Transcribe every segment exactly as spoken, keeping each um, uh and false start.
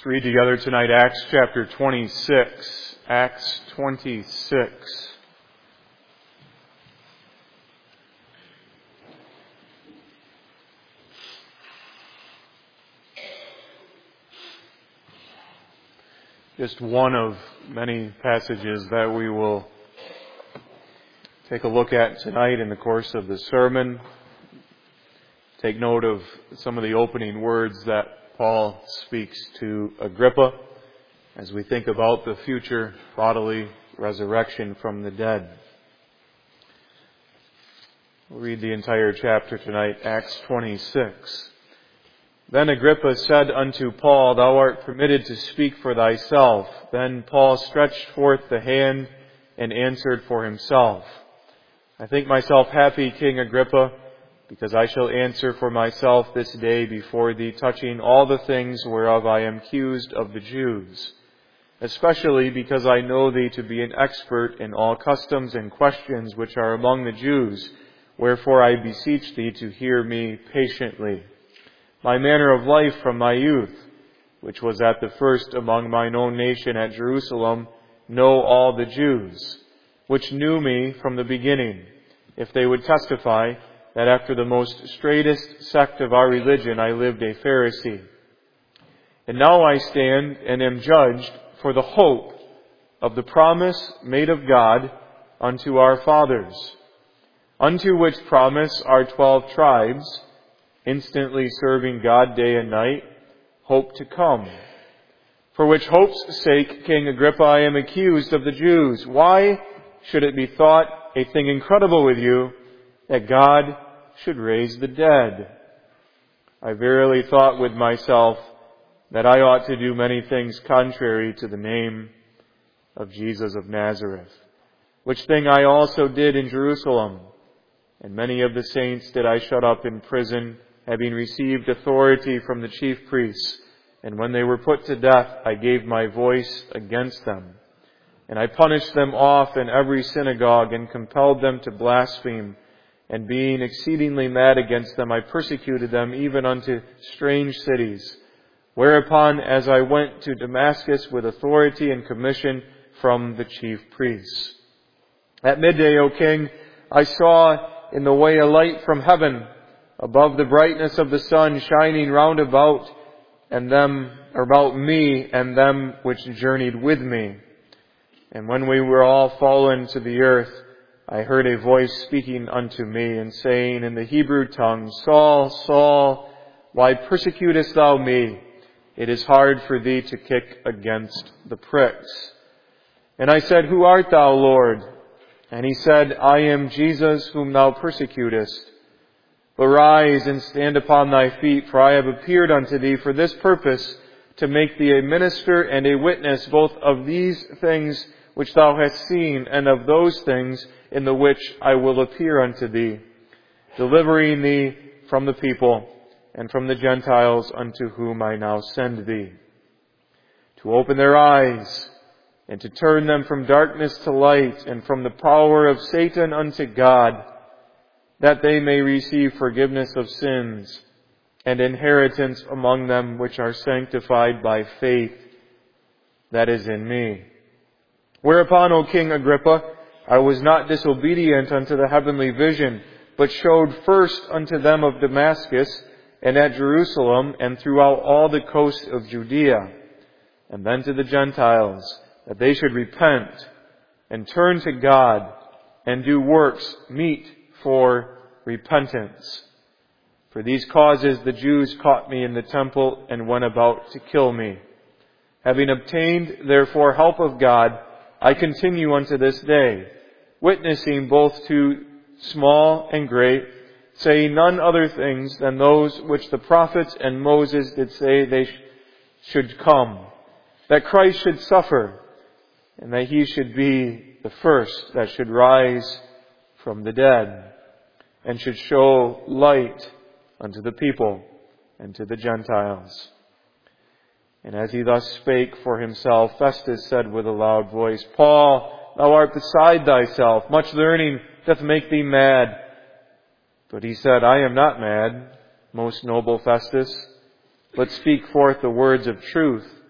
Let's read together tonight Acts chapter twenty-six. Acts twenty-six. Just one of many passages that we will take a look at tonight in the course of the sermon. Take note of some of the opening words that Paul speaks to Agrippa as we think about the future bodily resurrection from the dead. We'll read the entire chapter tonight, Acts twenty-six. Then Agrippa said unto Paul, Thou art permitted to speak for thyself. Then Paul stretched forth the hand and answered for himself. I think myself happy, King Agrippa, because I shall answer for myself this day before thee, touching all the things whereof I am accused of the Jews, especially because I know thee to be an expert in all customs and questions which are among the Jews. Wherefore I beseech thee to hear me patiently. My manner of life from my youth, which was at the first among mine own nation at Jerusalem, know all the Jews, which knew me from the beginning, if they would testify that after the most straitest sect of our religion I lived a Pharisee. And now I stand and am judged for the hope of the promise made of God unto our fathers, unto which promise our twelve tribes, instantly serving God day and night, hope to come. For which hope's sake, King Agrippa, I am accused of the Jews. Why should it be thought a thing incredible with you that God should raise the dead? I verily thought with myself that I ought to do many things contrary to the name of Jesus of Nazareth, which thing I also did in Jerusalem. And many of the saints did I shut up in prison, having received authority from the chief priests. And when they were put to death, I gave my voice against them. And I punished them off in every synagogue and compelled them to blaspheme. And being exceedingly mad against them, I persecuted them even unto strange cities. Whereupon, as I went to Damascus with authority and commission from the chief priests. At midday, O king, I saw in the way a light from heaven, above the brightness of the sun, shining round about and them about me and them which journeyed with me. And when we were all fallen to the earth, I heard a voice speaking unto me and saying in the Hebrew tongue, Saul, Saul, why persecutest thou me? It is hard for thee to kick against the pricks. And I said, Who art thou, Lord? And he said, I am Jesus whom thou persecutest. But rise and stand upon thy feet, for I have appeared unto thee for this purpose, to make thee a minister and a witness both of these things which thou hast seen, and of those things in the which I will appear unto thee, delivering thee from the people and from the Gentiles unto whom I now send thee, to open their eyes and to turn them from darkness to light and from the power of Satan unto God, that they may receive forgiveness of sins and inheritance among them which are sanctified by faith that is in me. Whereupon, O King Agrippa, I was not disobedient unto the heavenly vision, but showed first unto them of Damascus, and at Jerusalem, and throughout all the coast of Judea, and then to the Gentiles, that they should repent, and turn to God, and do works meet for repentance. For these causes the Jews caught me in the temple, and went about to kill me. Having obtained therefore help of God, I continue unto this day, witnessing both to small and great, saying none other things than those which the prophets and Moses did say they sh- should come, that Christ should suffer, and that he should be the first that should rise from the dead, and should show light unto the people and to the Gentiles. And as he thus spake for himself, Festus said with a loud voice, Paul, thou art beside thyself. Much learning doth make thee mad. But he said, I am not mad, most noble Festus, but speak forth the words of truth.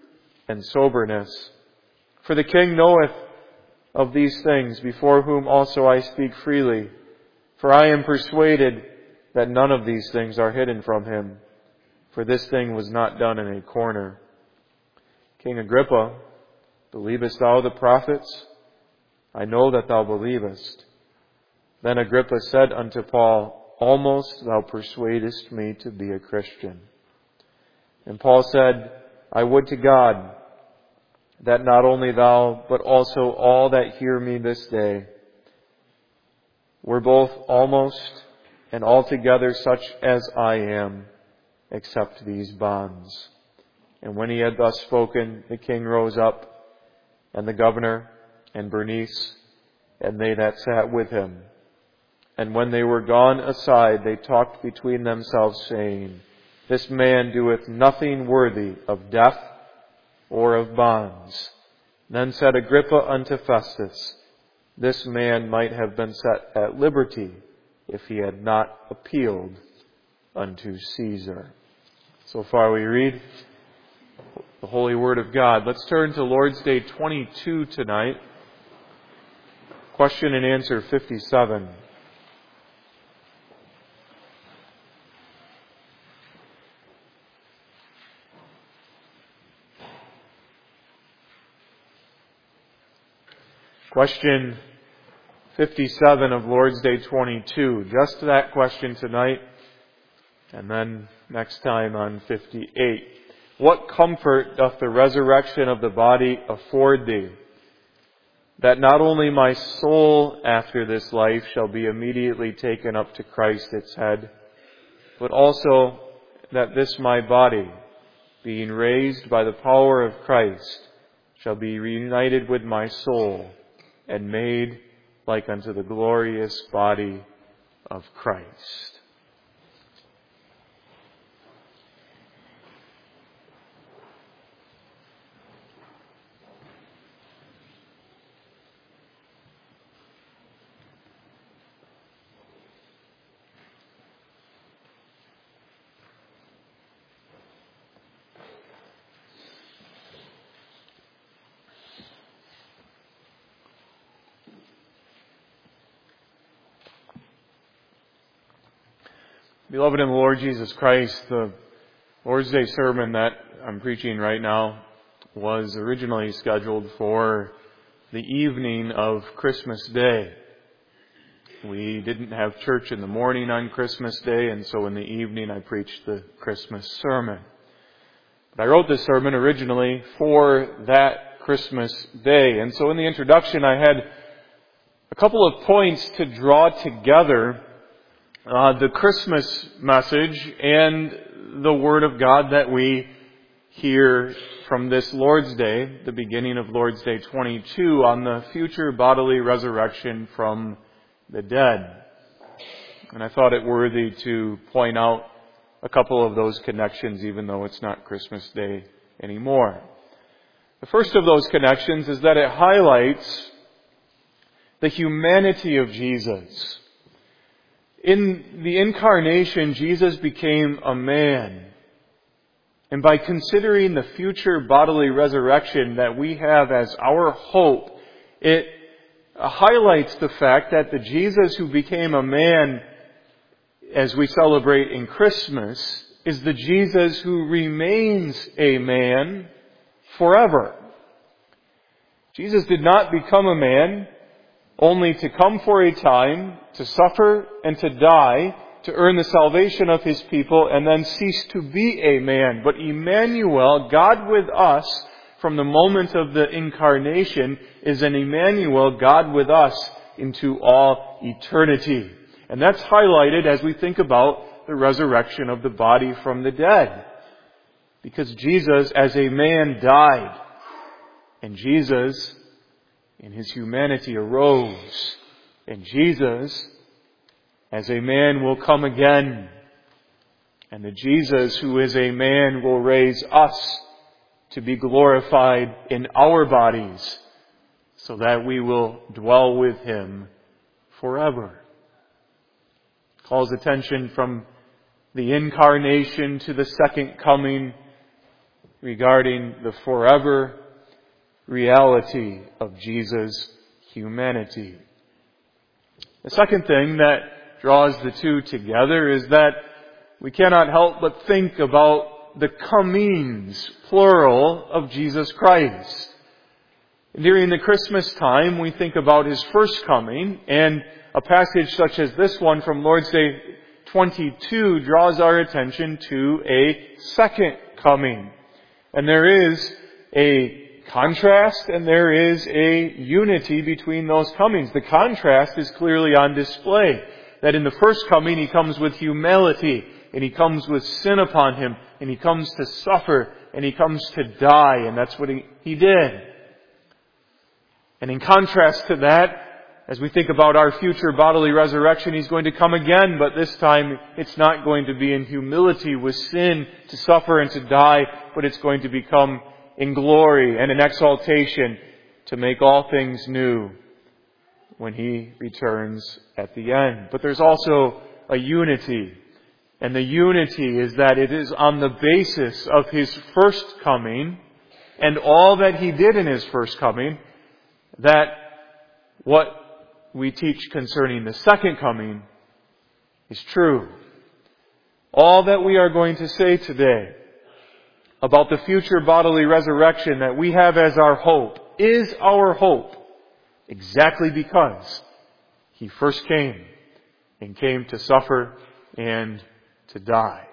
and soberness. For the king knoweth of these things, before whom also I speak freely. For I am persuaded that none of these things are hidden from him. For this thing was not done in a corner. King Agrippa, believest thou the prophets? I know that thou believest. Then Agrippa said unto Paul, Almost thou persuadest me to be a Christian. And Paul said, I would to God that not only thou, but also all that hear me this day, were both almost and altogether such as I am, except these bonds. And when he had thus spoken, the king rose up, and the governor, and Bernice, and they that sat with him. And when they were gone aside, they talked between themselves, saying, This man doeth nothing worthy of death or of bonds. Then said Agrippa unto Festus, This man might have been set at liberty if he had not appealed unto Caesar. So far we read the Holy Word of God. Let's turn to Lord's Day twenty-two tonight. Question and answer fifty-seven. Question fifty-seven of Lord's Day twenty-two. Just that question tonight, and then next time on fifty-eight. What comfort doth the resurrection of the body afford thee, that not only my soul after this life shall be immediately taken up to Christ its head, but also that this my body, being raised by the power of Christ, shall be reunited with my soul, and made like unto the glorious body of Christ. Beloved in the Lord Jesus Christ, the Lord's Day sermon that I'm preaching right now was originally scheduled for the evening of Christmas Day. We didn't have church in the morning on Christmas Day, and so in the evening I preached the Christmas sermon. But I wrote this sermon originally for that Christmas Day, and so in the introduction I had a couple of points to draw together Uh, the Christmas message and the Word of God that we hear from this Lord's Day, the beginning of Lord's Day twenty-two, on the future bodily resurrection from the dead. And I thought it worthy to point out a couple of those connections, even though it's not Christmas Day anymore. The first of those connections is that it highlights the humanity of Jesus. In the incarnation, Jesus became a man. And by considering the future bodily resurrection that we have as our hope, it highlights the fact that the Jesus who became a man, as we celebrate in Christmas, is the Jesus who remains a man forever. Jesus did not become a man only to come for a time, to suffer and to die, to earn the salvation of His people, and then cease to be a man. But Emmanuel, God with us, from the moment of the incarnation, is an Emmanuel, God with us, into all eternity. And that's highlighted as we think about the resurrection of the body from the dead. Because Jesus, as a man, died. And Jesus, in His humanity, arose. And Jesus, as a man, will come again. And the Jesus who is a man will raise us to be glorified in our bodies, so that we will dwell with Him forever. Calls attention from the incarnation to the second coming regarding the forever reality of Jesus' humanity. The second thing that draws the two together is that we cannot help but think about the comings, plural, of Jesus Christ. During the Christmas time, we think about His first coming, and a passage such as this one from Lord's Day twenty-two draws our attention to a second coming. And there is a contrast and there is a unity between those comings. The contrast is clearly on display. That in the first coming, He comes with humility, and He comes with sin upon Him, and He comes to suffer, and He comes to die, and that's what He, he did. And in contrast to that, as we think about our future bodily resurrection, He's going to come again, but this time it's not going to be in humility with sin to suffer and to die, but it's going to become in glory and in exaltation to make all things new when He returns at the end. But there's also a unity, and the unity is that it is on the basis of His first coming and all that He did in His first coming that what we teach concerning the second coming is true. All that we are going to say today about the future bodily resurrection that we have as our hope is our hope exactly because He first came and came to suffer and to die.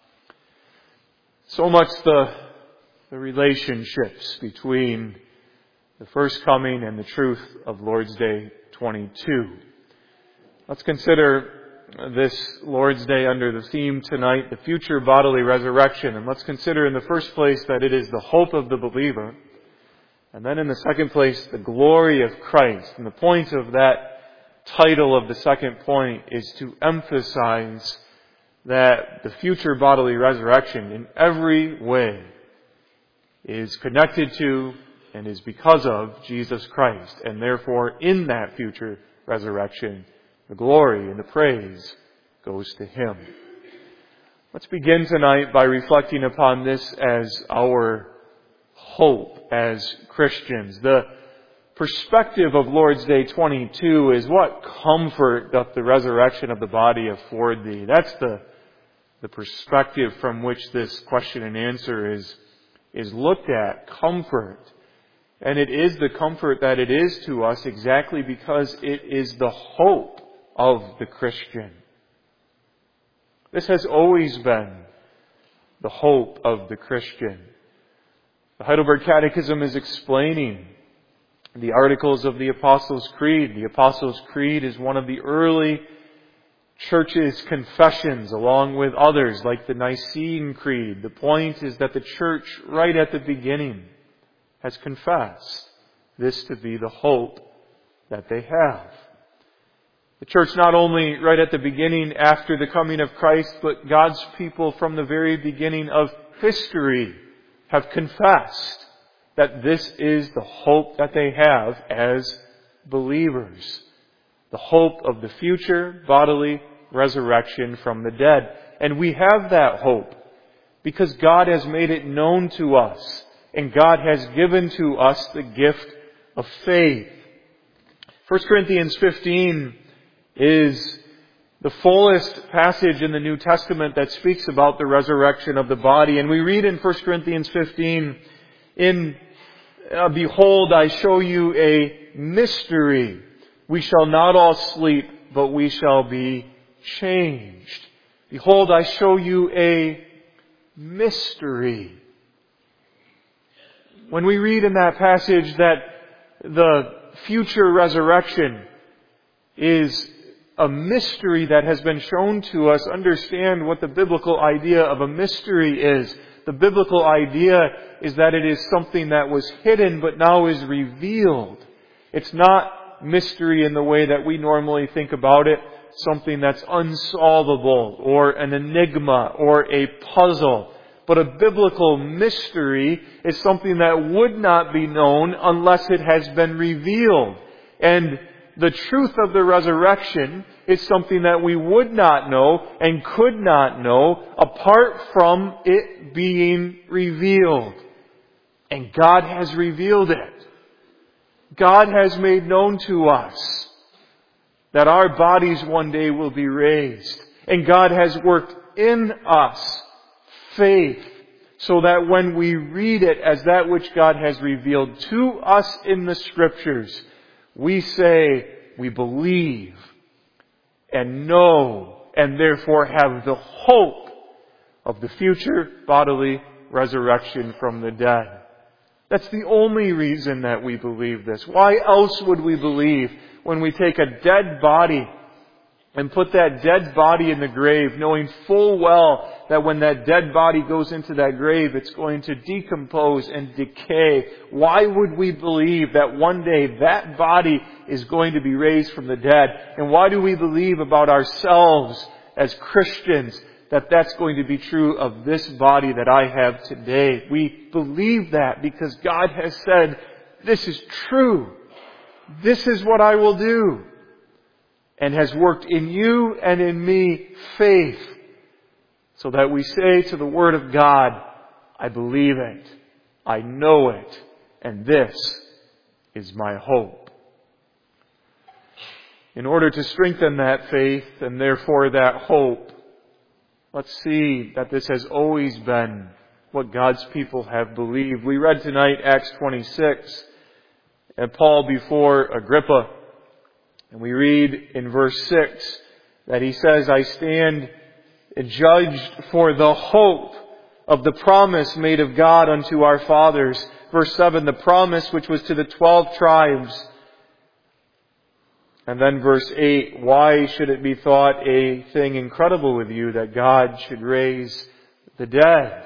So much the, the relationships between the first coming and the truth of Lord's Day twenty-two. Let's consider this Lord's Day under the theme tonight, the future bodily resurrection. And let's consider in the first place that it is the hope of the believer. And then in the second place, the glory of Christ. And the point of that title of the second point is to emphasize that the future bodily resurrection in every way is connected to and is because of Jesus Christ. And therefore, in that future resurrection, the glory and the praise goes to Him. Let's begin tonight by reflecting upon this as our hope as Christians. The perspective of Lord's Day twenty-two is what comfort doth the resurrection of the body afford thee. That's the, the perspective from which this question and answer is, is looked at. Comfort. And it is the comfort that it is to us exactly because it is the hope of the Christian. This has always been the hope of the Christian. The Heidelberg Catechism is explaining the articles of the Apostles' Creed. The Apostles' Creed is one of the early church's confessions, along with others like the Nicene Creed. The point is that the church, right at the beginning, has confessed this to be the hope that they have. The church not only right at the beginning after the coming of Christ, but God's people from the very beginning of history have confessed that this is the hope that they have as believers. The hope of the future bodily resurrection from the dead. And we have that hope because God has made it known to us. And God has given to us the gift of faith. First Corinthians fifteen is the fullest passage in the New Testament that speaks about the resurrection of the body. And we read in First Corinthians fifteen, in uh, Behold, I show you a mystery. We shall not all sleep, but we shall be changed. Behold, I show you a mystery. When we read in that passage that the future resurrection is a mystery that has been shown to us, understand what the biblical idea of a mystery is. The biblical idea is that it is something that was hidden but now is revealed. It's not mystery in the way that we normally think about it, something that's unsolvable or an enigma or a puzzle. But a biblical mystery is something that would not be known unless it has been revealed. And the truth of the resurrection is something that we would not know and could not know apart from it being revealed. And God has revealed it. God has made known to us that our bodies one day will be raised. And God has worked in us faith so that when we read it as that which God has revealed to us in the Scriptures, we say we believe and know and therefore have the hope of the future bodily resurrection from the dead. That's the only reason that we believe this. Why else would we believe when we take a dead body and put that dead body in the grave, knowing full well that when that dead body goes into that grave, it's going to decompose and decay? Why would we believe that one day that body is going to be raised from the dead? And why do we believe about ourselves as Christians that that's going to be true of this body that I have today? We believe that because God has said, this is true. This is what I will do. And has worked in you and in me faith, so that we say to the Word of God, I believe it, I know it, and this is my hope. In order to strengthen that faith and therefore that hope, let's see that this has always been what God's people have believed. We read tonight Acts twenty-six, and Paul before Agrippa. And we read in verse six that he says, I stand judged for the hope of the promise made of God unto our fathers. Verse seven, the promise which was to the twelve tribes. And then verse eight, why should it be thought a thing incredible with you that God should raise the dead?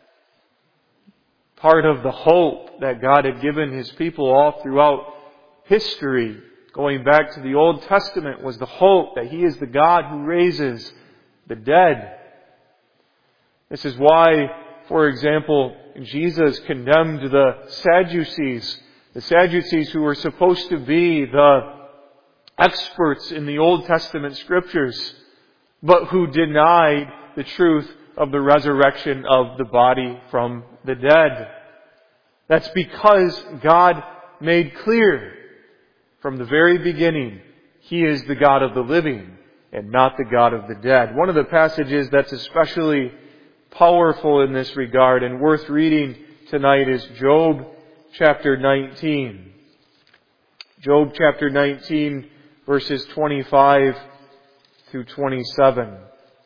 Part of the hope that God had given His people all throughout history, going back to the Old Testament, was the hope that He is the God who raises the dead. This is why, for example, Jesus condemned the Sadducees, the Sadducees who were supposed to be the experts in the Old Testament Scriptures, but who denied the truth of the resurrection of the body from the dead. That's because God made clear from the very beginning, He is the God of the living and not the God of the dead. One of the passages that's especially powerful in this regard and worth reading tonight is Job chapter nineteen. Job chapter nineteen, verses twenty-five through twenty-seven.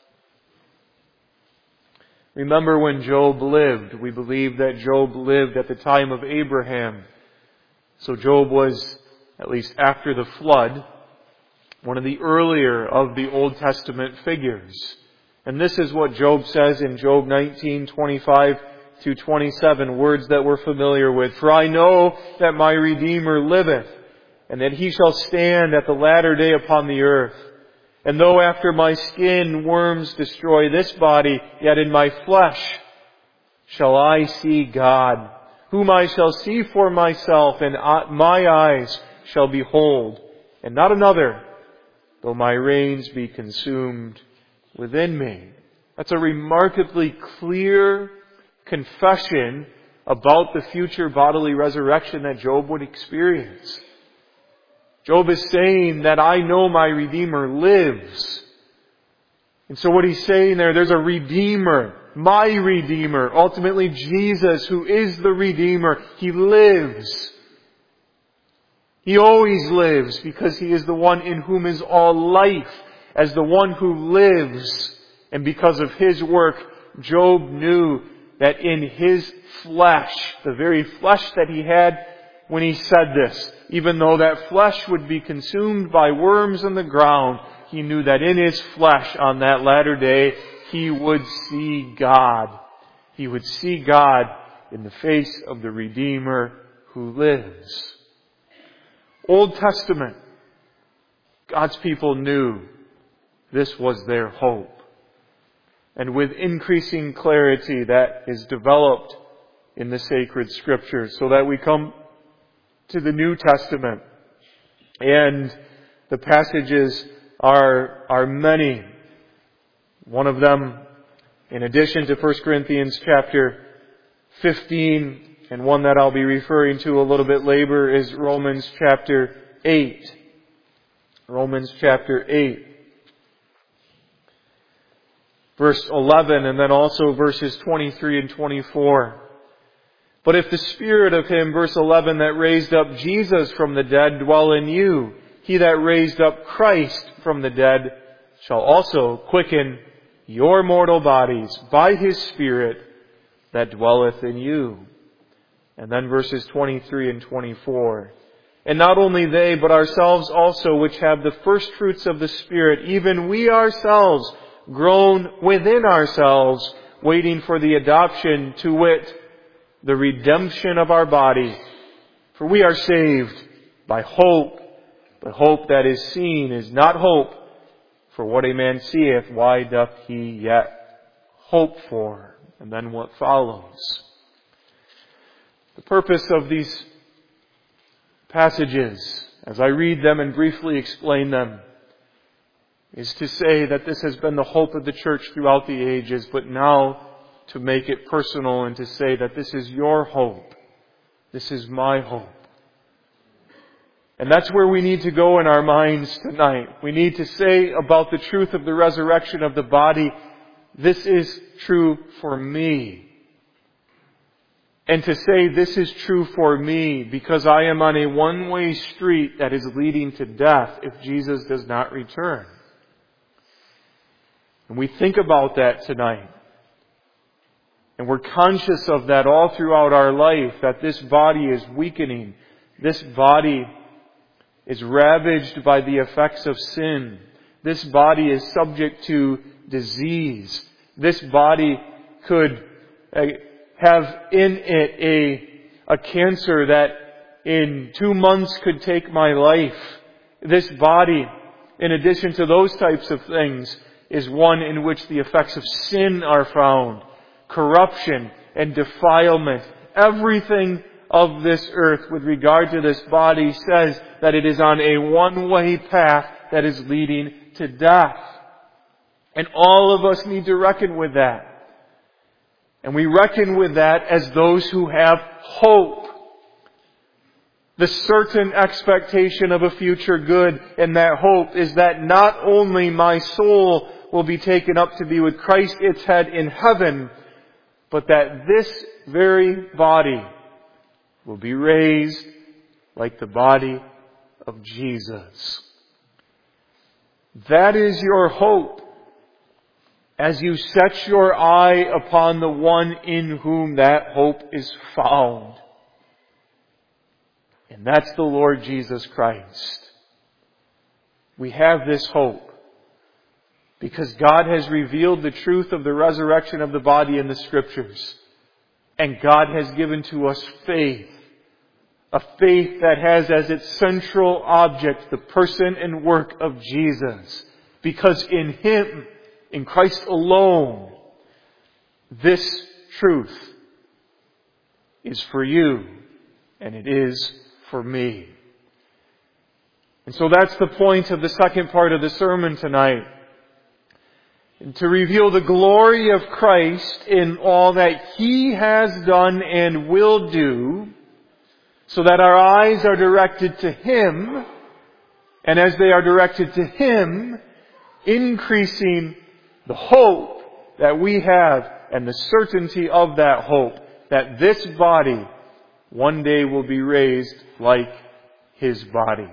Remember when Job lived. We believe that Job lived at the time of Abraham. So Job was, at least after the flood, one of the earlier of the Old Testament figures. And this is what Job says in Job nineteen, twenty-five through twenty-seven, words that we're familiar with. For I know that my Redeemer liveth, and that He shall stand at the latter day upon the earth. And though after my skin worms destroy this body, yet in my flesh shall I see God, whom I shall see for myself, and my eyes shall behold, and not another, though my reins be consumed within me. That's a remarkably clear confession about the future bodily resurrection that Job would experience. Job is saying that I know my Redeemer lives. And so what he's saying there, there's a Redeemer, my Redeemer, ultimately Jesus, who is the Redeemer. He lives. He always lives because He is the one in whom is all life. As the one who lives, and because of His work, Job knew that in His flesh, the very flesh that he had when he said this, even though that flesh would be consumed by worms in the ground, he knew that in his flesh on that latter day, he would see God. He would see God in the face of the Redeemer who lives. Old Testament, God's people knew this was their hope. And with increasing clarity that is developed in the sacred Scriptures, so that we come to the New Testament. And The passages are, are many. One of them, in addition to First Corinthians chapter fifteen, and one that I'll be referring to a little bit later, is Romans chapter eight. Romans chapter eight. Verse eleven, and then also verses twenty-three and twenty-four. But if the Spirit of Him, verse eleven, that raised up Jesus from the dead dwell in you, He that raised up Christ from the dead shall also quicken your mortal bodies by His Spirit that dwelleth in you. And then verses twenty-three and twenty-four. And not only they, but ourselves also, which have the first fruits of the Spirit, even we ourselves, groan within ourselves, waiting for the adoption, to wit, the redemption of our body. For we are saved by hope, but hope that is seen is not hope. For what a man seeth, why doth he yet hope for? And then what follows? The purpose of these passages, as I read them and briefly explain them, is to say that this has been the hope of the church throughout the ages, but now to make it personal and to say that this is your hope. This is my hope. And that's where we need to go in our minds tonight. We need to say about the truth of the resurrection of the body, this is true for me. And to say this is true for me because I am on a one-way street that is leading to death if Jesus does not return. And we think about that tonight. And we're conscious of that all throughout our life, that this body is weakening. This body is ravaged by the effects of sin. This body is subject to disease. This body could uh, have in it a, a cancer that in two months could take my life. This body, in addition to those types of things, is one in which the effects of sin are found. Corruption and defilement. Everything of this earth with regard to this body says that it is on a one-way path that is leading to death. And all of us need to reckon with that. And we reckon with that as those who have hope. The certain expectation of a future good, and that hope is that not only my soul will be taken up to be with Christ, its head, in heaven, but that this very body will be raised like the body of Jesus. That is your hope as you set your eye upon the one in whom that hope is found. And that's the Lord Jesus Christ. We have this hope because God has revealed the truth of the resurrection of the body in the Scriptures. And God has given to us faith. A faith that has as its central object the person and work of Jesus. Because in Him, in Christ alone, this truth is for you and it is for me. And so that's the point of the second part of the sermon tonight. And to reveal the glory of Christ in all that He has done and will do, so that our eyes are directed to Him, and as they are directed to Him, increasing the hope that we have and the certainty of that hope, that this body one day will be raised like His body.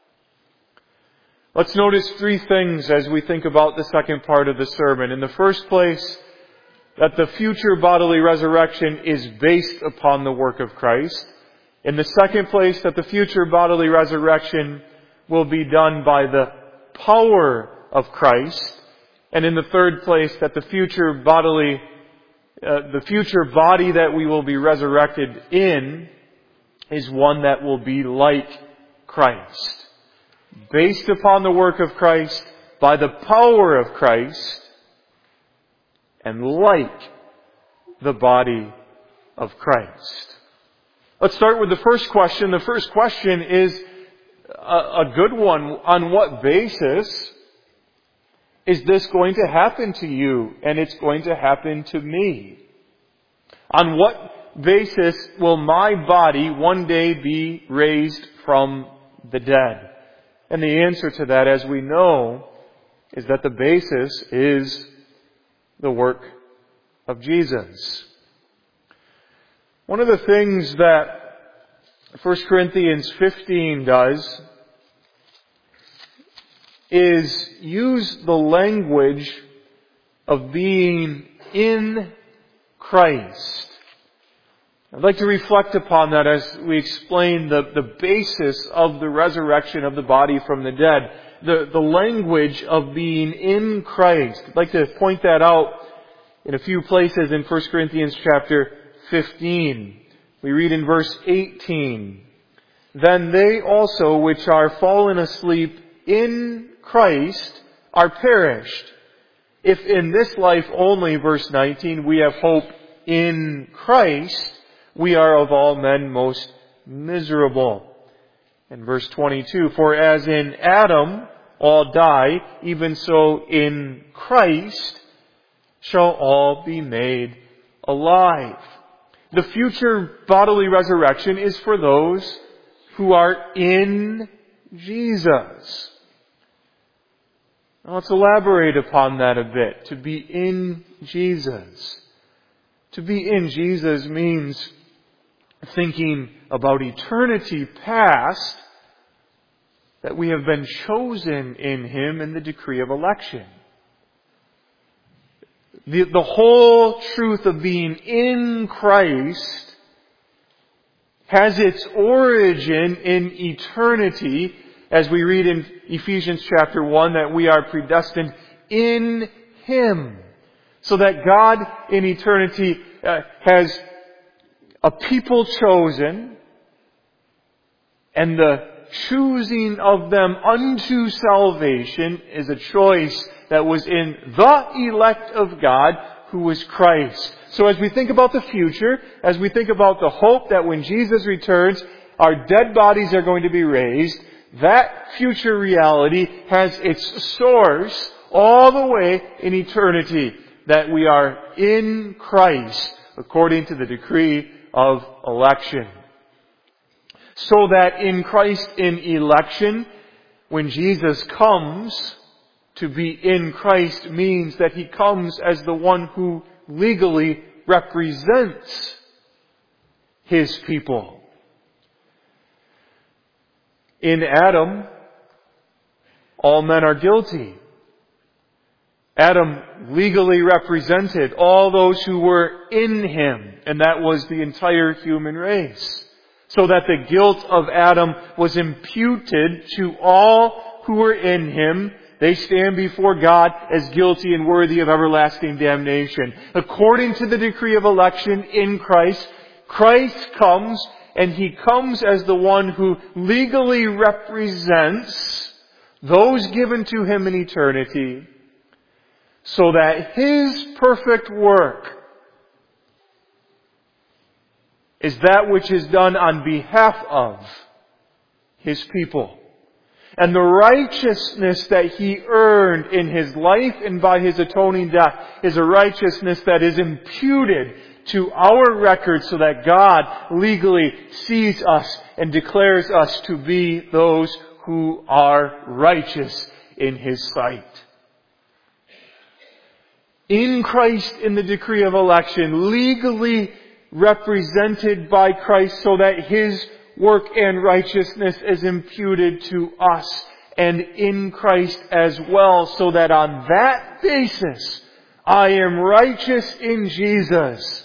Let's notice three things as we think about the second part of the sermon. In the first place, that the future bodily resurrection is based upon the work of Christ. In the second place, that the future bodily resurrection will be done by the power of Christ. And in the third place, that the future bodily, uh, the future body that we will be resurrected in is one that will be like Christ. Based upon the work of Christ, by the power of Christ, and like the body of Christ. Let's start with the first question. The first question is, a, a good one. On what basis is this going to happen to you and it's going to happen to me? On what basis will my body one day be raised from the dead? And the answer to that, as we know, is that the basis is the work of Jesus. One of the things that First Corinthians fifteen does is use the language of being in Christ. I'd like to reflect upon that as we explain the, the basis of the resurrection of the body from the dead. The, the language of being in Christ. I'd like to point that out in a few places in First Corinthians chapter fifteen. We read in verse eighteen, "Then they also which are fallen asleep in Christ are perished. If in this life only," verse nineteen, "we have hope in Christ, we are of all men most miserable." And verse twenty-two, "For as in Adam all die, even so in Christ shall all be made alive." The future bodily resurrection is for those who are in Jesus. Now let's elaborate upon that a bit. To be in Jesus. To be in Jesus means thinking about eternity past, that we have been chosen in Him in the decree of election. The, the whole truth of being in Christ has its origin in eternity, as we read in Ephesians chapter one, that we are predestined in Him. So that God in eternity uh, has a people chosen, and the choosing of them unto salvation is a choice that was in the elect of God, who was Christ. So as we think about the future, as we think about the hope that when Jesus returns, our dead bodies are going to be raised, that future reality has its source all the way in eternity, that we are in Christ according to the decree of election. So that in Christ, in election, when Jesus comes, to be in Christ means that He comes as the one who legally represents His people. In Adam, all men are guilty. Adam legally represented all those who were in him, and that was the entire human race. So that the guilt of Adam was imputed to all who were in him. They stand before God as guilty and worthy of everlasting damnation. According to the decree of election in Christ, Christ comes, and He comes as the one who legally represents those given to Him in eternity, so that His perfect work is that which is done on behalf of His people. And the righteousness that He earned in His life and by His atoning death is a righteousness that is imputed to our record, so that God legally sees us and declares us to be those who are righteous in His sight. In Christ, in the decree of election, legally represented by Christ, so that His work and righteousness is imputed to us, and in Christ as well, so that on that basis, I am righteous in Jesus.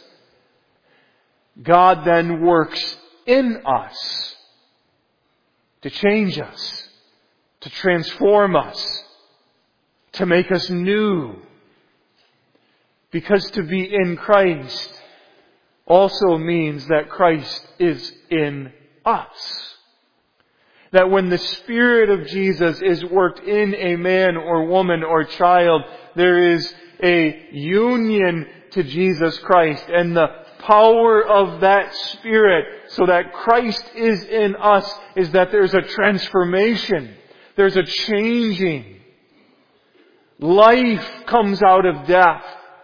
God then works in us to change us, to transform us, to make us new. Because to be in Christ also means that Christ is in us. That when the Spirit of Jesus is worked in a man or woman or child, there is a union to Jesus Christ, and the power of that Spirit, so that Christ is in us, is that there's a transformation. There's a changing. Life comes out of death.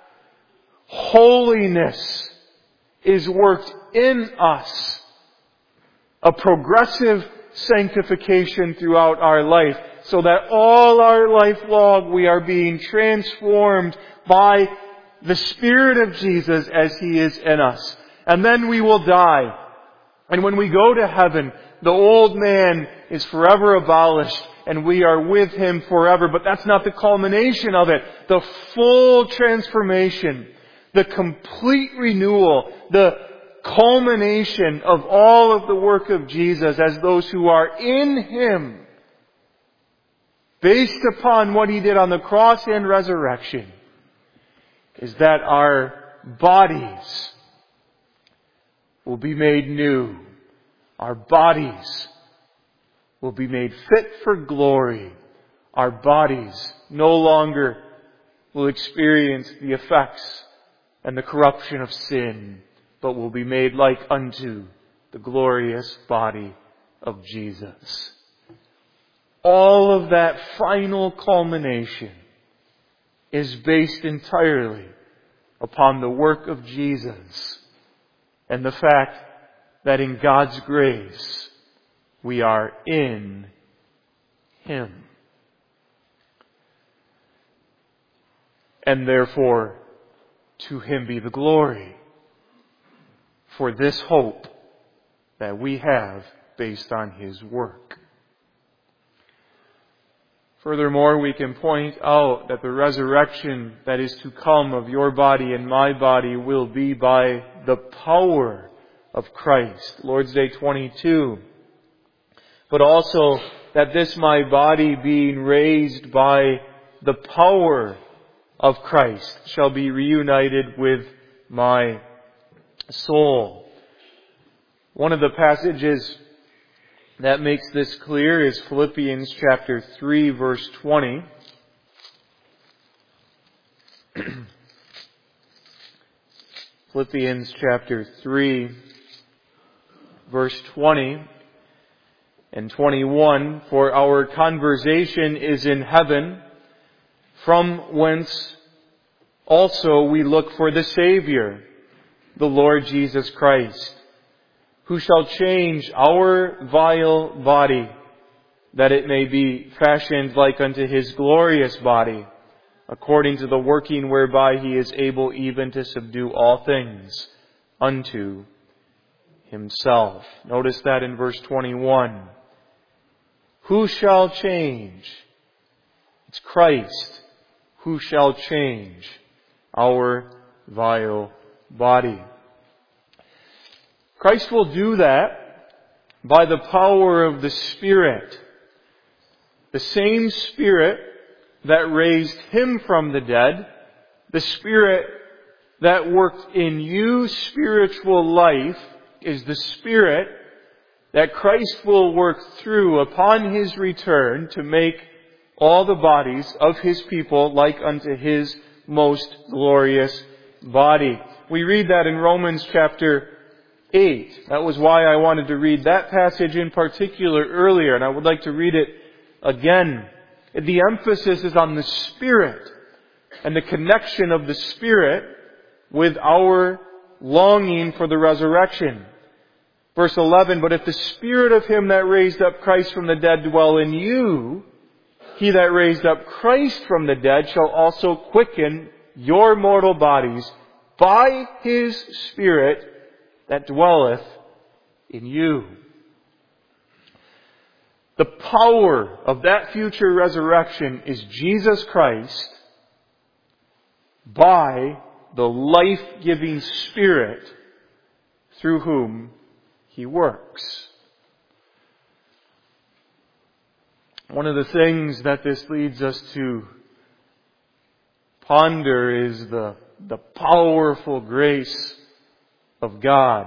Holiness is worked in us. A progressive sanctification throughout our life, so that all our life long we are being transformed by the Spirit of Jesus as He is in us. And then we will die. And when we go to heaven, the old man is forever abolished and we are with Him forever. But that's not the culmination of it. The full transformation, the complete renewal, the culmination of all of the work of Jesus as those who are in Him, based upon what He did on the cross and resurrection, is that our bodies will be made new. Our bodies will be made fit for glory. Our bodies no longer will experience the effects and the corruption of sin, but will be made like unto the glorious body of Jesus. All of that final culmination is based entirely upon the work of Jesus and the fact that in God's grace we are in Him. And therefore, to Him be the glory for this hope that we have based on His work. Furthermore, we can point out that the resurrection that is to come of your body and my body will be by the power of Christ. Lord's Day twenty-two. But also that this my body being raised by the power of Christ shall be reunited with my soul. One of the passages that makes this clear is Philippians chapter three, verse twenty. Philippians chapter three, verse twenty and twenty-one. For our conversation is in heaven, from whence also we look for the Savior, the Lord Jesus Christ, who shall change our vile body, that it may be fashioned like unto His glorious body, according to the working whereby He is able even to subdue all things unto Himself. Notice that in verse twenty-one. Who shall change? It's Christ who shall change our vile body. Christ will do that by the power of the Spirit. The same Spirit that raised Him from the dead, the Spirit that worked in you spiritual life, is the Spirit that Christ will work through upon His return to make all the bodies of His people like unto His most glorious body. We read that in Romans chapter eight. That was why I wanted to read that passage in particular earlier, and I would like to read it again. The emphasis is on the Spirit and the connection of the Spirit with our longing for the resurrection. Verse eleven, but if the Spirit of Him that raised up Christ from the dead dwell in you, He that raised up Christ from the dead shall also quicken your mortal bodies by His Spirit that dwelleth in you. The power of that future resurrection is Jesus Christ by the life-giving Spirit through whom He works. One of the things that this leads us to ponder is the, the powerful grace of God.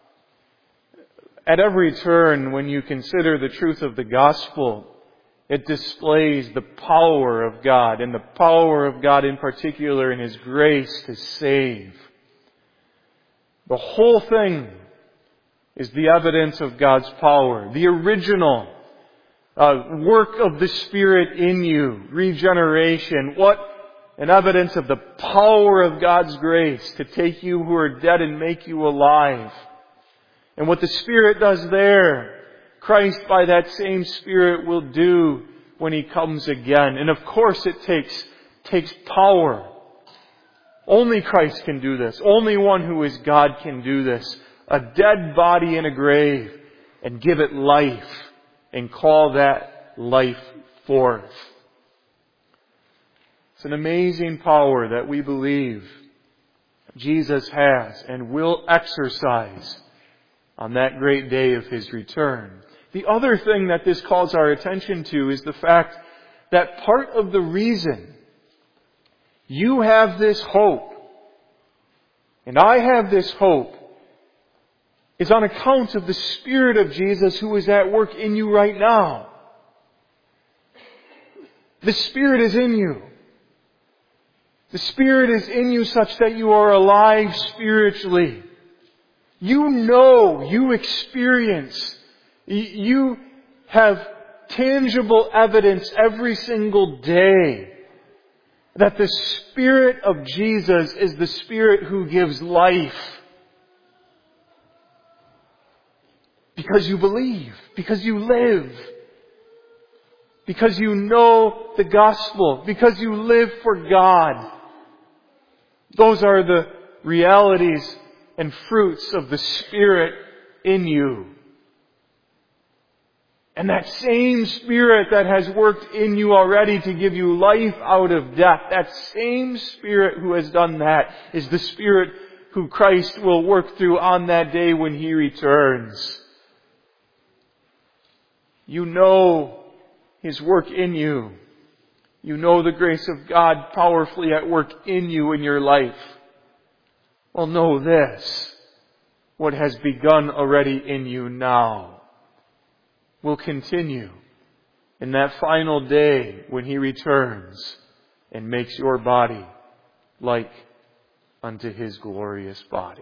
At every turn, when you consider the truth of the gospel, it displays the power of God, and the power of God in particular in His grace to save. The whole thing is the evidence of God's power. The original uh, work of the Spirit in you. Regeneration. What an evidence of the power of God's grace to take you who are dead and make you alive. And what the Spirit does there, Christ by that same Spirit will do when He comes again. And of course it takes, takes power. Only Christ can do this. Only one who is God can do this. A dead body in a grave and give it life and call that life forth. It's an amazing power that we believe Jesus has and will exercise on that great day of His return. The other thing that this calls our attention to is the fact that part of the reason you have this hope and I have this hope is on account of the Spirit of Jesus who is at work in you right now. The Spirit is in you. The Spirit is in you such that you are alive spiritually. You know, you experience, you have tangible evidence every single day that the Spirit of Jesus is the Spirit who gives life. Because you believe, because you live, because you know the gospel, because you live for God. Those are the realities and fruits of the Spirit in you. And that same Spirit that has worked in you already to give you life out of death, that same Spirit who has done that is the Spirit who Christ will work through on that day when He returns. You know His work in you. You know the grace of God powerfully at work in you in your life. Well, know this. What has begun already in you now will continue in that final day when He returns and makes your body like unto His glorious body.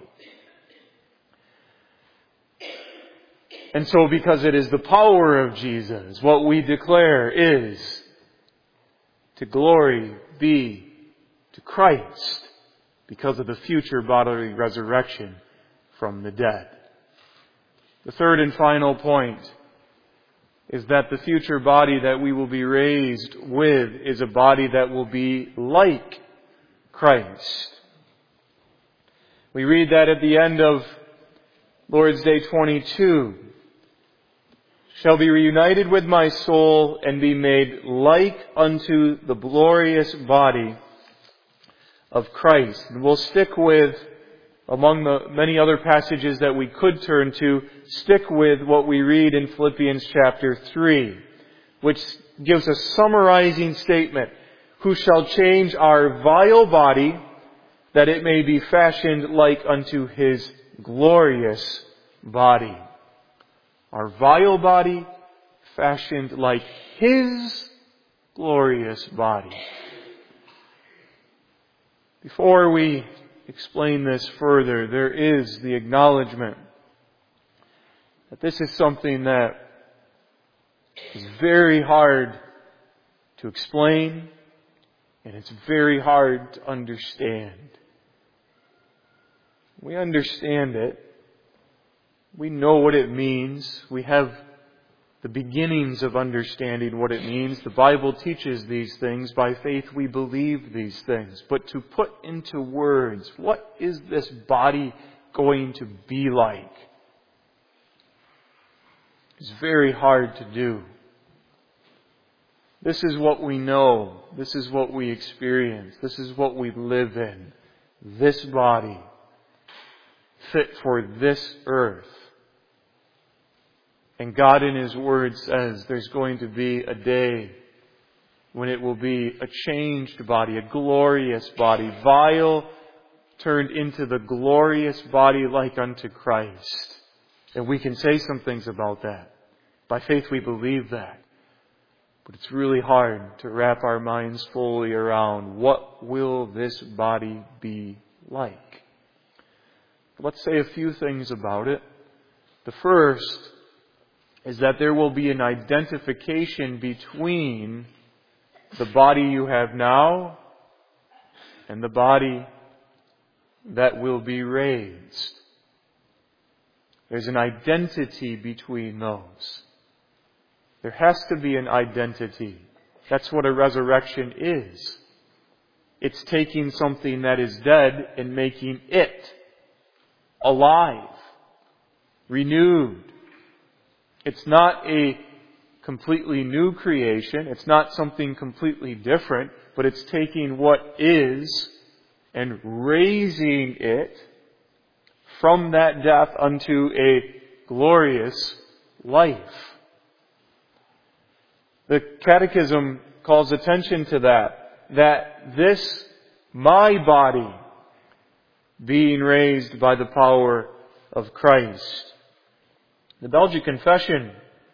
And so because it is the power of Jesus, what we declare is to glory be to Christ because of the future bodily resurrection from the dead. The third and final point is that the future body that we will be raised with is a body that will be like Christ. We read that at the end of Lord's Day twenty-two. Shall be reunited with my soul and be made like unto the glorious body of Christ. And we'll stick with, among the many other passages that we could turn to, stick with what we read in Philippians chapter three, which gives a summarizing statement. Who shall change our vile body that it may be fashioned like unto His glorious body. Our vile body fashioned like His glorious body. Before we explain this further, there is the acknowledgement that this is something that is very hard to explain and it's very hard to understand. We understand it. We know what it means. We have the beginnings of understanding what it means. The Bible teaches these things. By faith we believe these things. But to put into words, what is this body going to be like? It's very hard to do. This is what we know. This is what we experience. This is what we live in. This body, fit for this earth. And God in His Word says there's going to be a day when it will be a changed body, a glorious body, vile turned into the glorious body like unto Christ. And we can say some things about that. By faith we believe that. But it's really hard to wrap our minds fully around what will this body be like. Let's say a few things about it. The first is that there will be an identification between the body you have now and the body that will be raised. There's an identity between those. There has to be an identity. That's what a resurrection is. It's taking something that is dead and making it alive, renewed. It's not a completely new creation. It's not something completely different, but it's taking what is and raising it from that death unto a glorious life. The Catechism calls attention to that, that this, my body, being raised by the power of Christ. The Belgian Confession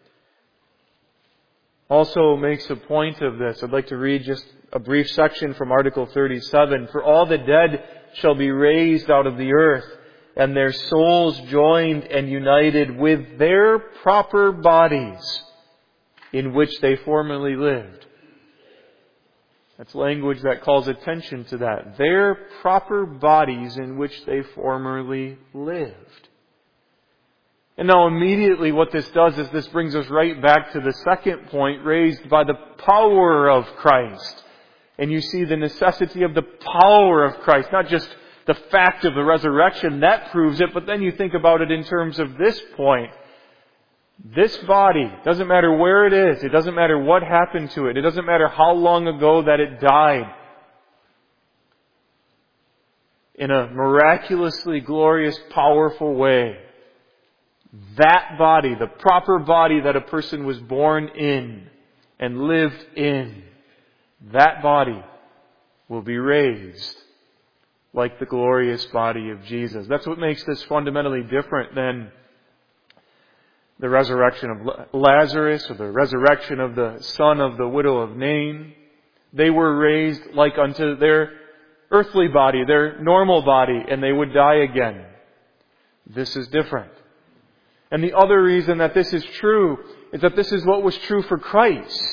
also makes a point of this. I'd like to read just a brief section from Article thirty-seven. For all the dead shall be raised out of the earth, and their souls joined and united with their proper bodies in which they formerly lived. That's language that calls attention to that. Their proper bodies in which they formerly lived. And now immediately what this does is this brings us right back to the second point, raised by the power of Christ. And you see the necessity of the power of Christ, not just the fact of the resurrection, that proves it, but then you think about it in terms of this point. This body, doesn't matter where it is, it doesn't matter what happened to it, it doesn't matter how long ago that it died. In a miraculously glorious, powerful way, that body, the proper body that a person was born in and lived in, that body will be raised like the glorious body of Jesus. That's what makes this fundamentally different than the resurrection of Lazarus or the resurrection of the son of the widow of Nain. They were raised like unto their earthly body, their normal body, and they would die again. This is different. And the other reason that this is true is that this is what was true for Christ.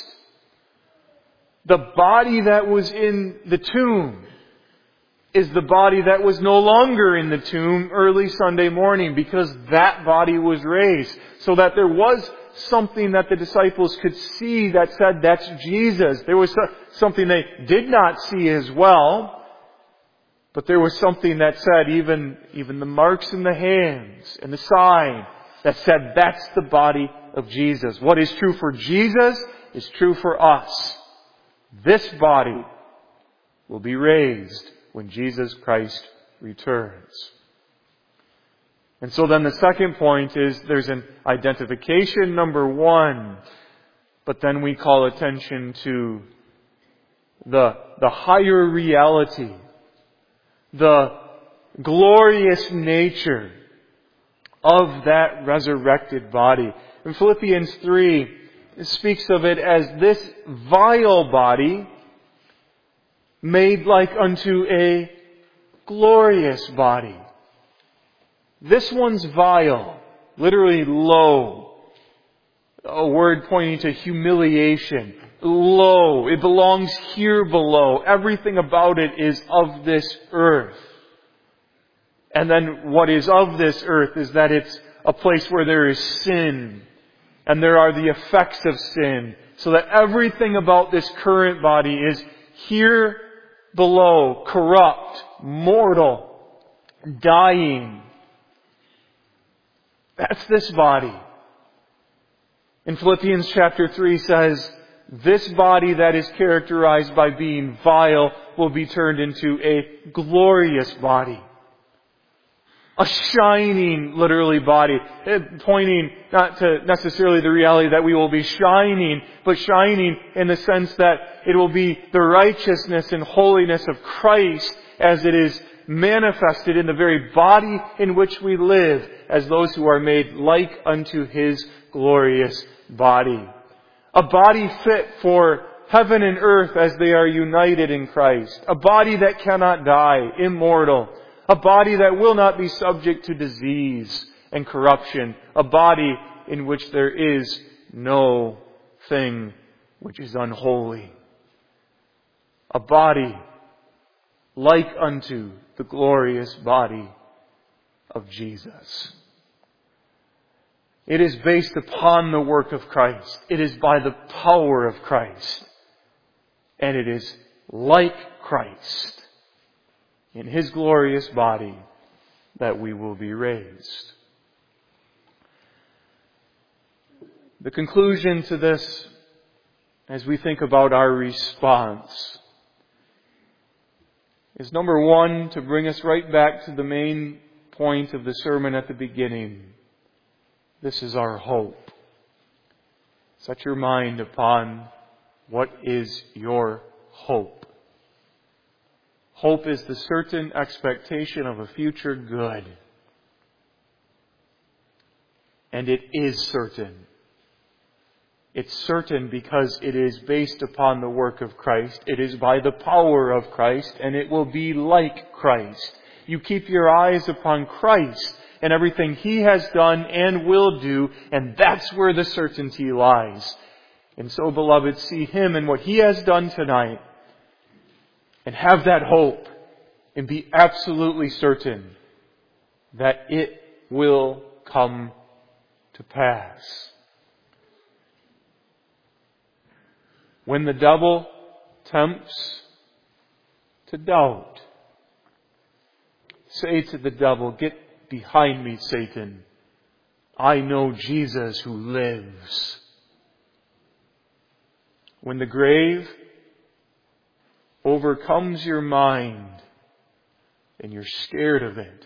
The body that was in the tomb is the body that was no longer in the tomb early Sunday morning, because that body was raised. So that there was something that the disciples could see that said, that's Jesus. There was something they did not see as well, but there was something that said, even, even the marks in the hands and the sign, that said, that's the body of Jesus. What is true for Jesus is true for us. This body will be raised when Jesus Christ returns. And so then the second point is there's an identification, number one, but then we call attention to the, the higher reality, the glorious nature of that resurrected body. In Philippians three, it speaks of it as this vile body made like unto a glorious body. This one's vile, literally low. A word pointing to humiliation. Low. It belongs here below. Everything about it is of this earth. And then what is of this earth is that it's a place where there is sin. And there are the effects of sin. So that everything about this current body is here below, corrupt, mortal, dying. That's this body. In Philippians chapter three says, this body that is characterized by being vile will be turned into a glorious body. A shining, literally, body. Pointing not to necessarily the reality that we will be shining, but shining in the sense that it will be the righteousness and holiness of Christ as it is manifested in the very body in which we live, as those who are made like unto His glorious body. A body fit for heaven and earth as they are united in Christ. A body that cannot die, immortal. A body that will not be subject to disease and corruption. A body in which there is no thing which is unholy. A body like unto the glorious body of Jesus. It is based upon the work of Christ. It is by the power of Christ. And it is like Christ in His glorious body that we will be raised. The conclusion to this, as we think about our response, is number one, to bring us right back to the main point of the sermon at the beginning. This is our hope. Set your mind upon what is your hope. Hope is the certain expectation of a future good. And it is certain. It's certain because it is based upon the work of Christ. It is by the power of Christ, and it will be like Christ. You keep your eyes upon Christ and everything He has done and will do, and that's where the certainty lies. And so, beloved, see Him and what He has done tonight, and have that hope, and be absolutely certain that it will come to pass. When the devil tempts to doubt, say to the devil, "Get behind me, Satan. I know Jesus who lives." When the grave overcomes your mind and you're scared of it,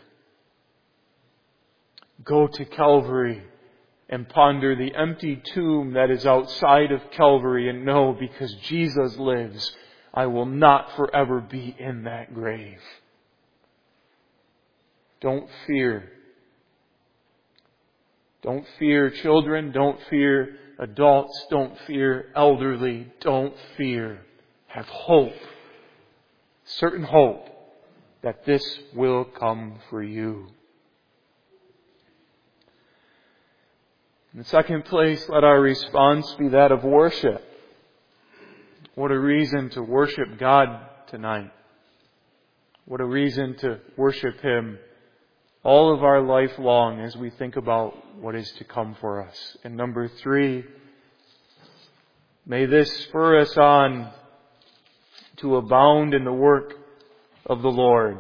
go to Calvary and ponder the empty tomb that is outside of Calvary and know, because Jesus lives, I will not forever be in that grave. Don't fear. Don't fear children. Don't fear adults. Don't fear elderly. Don't fear. Have hope. Certain hope that this will come for you. In the second place, let our response be that of worship. What a reason to worship God tonight. What a reason to worship Him all of our life long as we think about what is to come for us. And number three, may this spur us on to abound in the work of the Lord.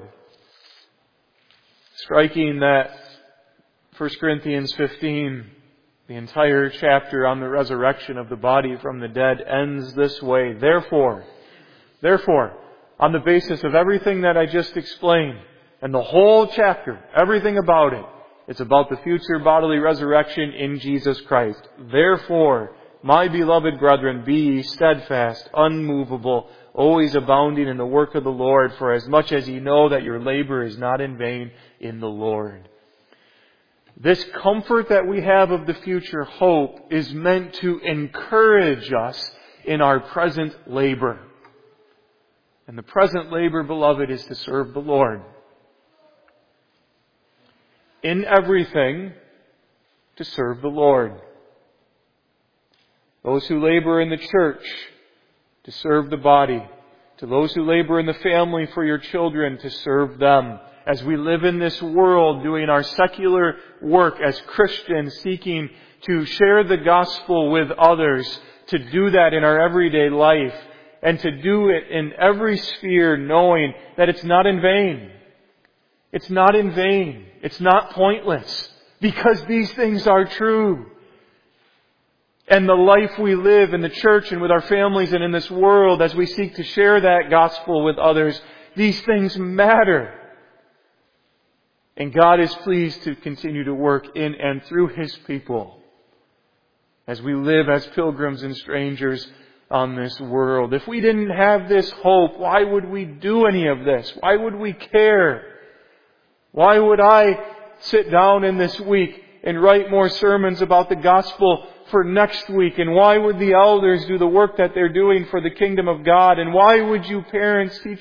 Striking that First Corinthians fifteen, the entire chapter on the resurrection of the body from the dead, ends this way. Therefore, therefore, on the basis of everything that I just explained, and the whole chapter, everything about it, it's about the future bodily resurrection in Jesus Christ. Therefore, my beloved brethren, be ye steadfast, unmovable, always abounding in the work of the Lord, for as much as ye know that your labor is not in vain in the Lord. This comfort that we have of the future hope is meant to encourage us in our present labor. And the present labor, beloved, is to serve the Lord. In everything, to serve the Lord. Those who labor in the church, to serve the body. To those who labor in the family for your children, to serve them. As we live in this world doing our secular work as Christians, seeking to share the gospel with others, to do that in our everyday life, and to do it in every sphere, knowing that it's not in vain. It's not in vain. It's not pointless, because these things are true. And the life we live in the church and with our families and in this world, as we seek to share that gospel with others, these things matter. And God is pleased to continue to work in and through His people as we live as pilgrims and strangers on this world. If we didn't have this hope, why would we do any of this? Why would we care? Why would I sit down in this week and write more sermons about the gospel for next week? And why would the elders do the work that they're doing for the kingdom of God? And why would you parents teach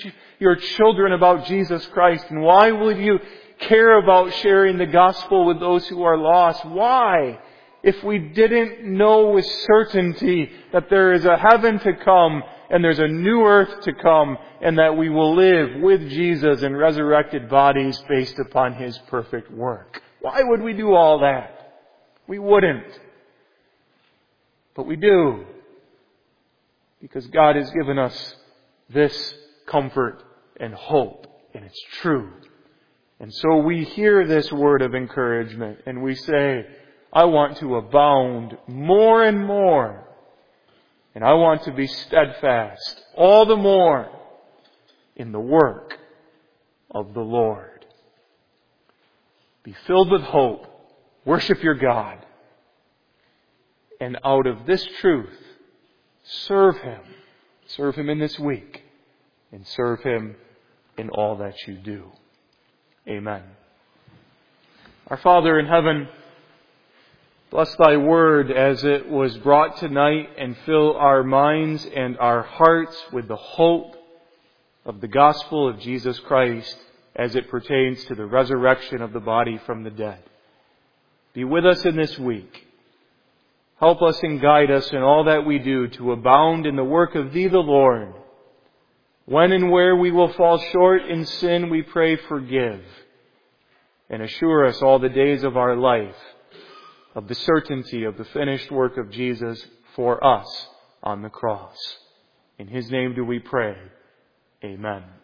your children about Jesus Christ? And why will you care about sharing the gospel with those who are lost? Why? If we didn't know with certainty that there is a heaven to come and there's a new earth to come and that we will live with Jesus in resurrected bodies based upon His perfect work. Why would we do all that? We wouldn't. But we do. Because God has given us this comfort and hope, and it's true. And so we hear this word of encouragement and we say, I want to abound more and more. And I want to be steadfast all the more in the work of the Lord. Be filled with hope. Worship your God. And out of this truth, serve Him. Serve Him in this week. And serve Him in all that you do. Amen. Our Father in heaven, bless Thy word as it was brought tonight and fill our minds and our hearts with the hope of the gospel of Jesus Christ as it pertains to the resurrection of the body from the dead. Be with us in this week. Help us and guide us in all that we do to abound in the work of Thee, the Lord. When and where we will fall short in sin, we pray forgive. And assure us all the days of our life of the certainty of the finished work of Jesus for us on the cross. In His name do we pray. Amen.